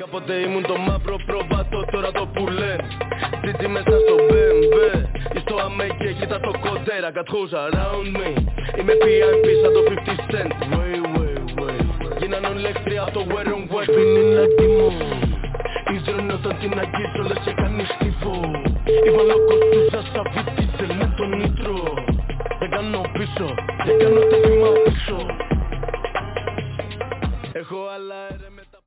Κάποτε ήμουν το μαύρο προβάτο, τώρα το που λένε Τζιτζι μέσα στο BMW ή στο Αμέγε, κοίτα το κοντέρα. Got hoes around me. Είμαι PIP σαν το 50 Cent. Γίναν όλοι εχθροί από το where on where. Είναι ένα τιμό. Ιδρώνει όταν την αγγίζω, λες και κάνεις τύπο. Είμαι λόγος του Ζάσα Βιτίτσελ με τον νήτρο. Δεν κάνω πίσω, δεν κάνω τέθημα πίσω. Έχω άλλα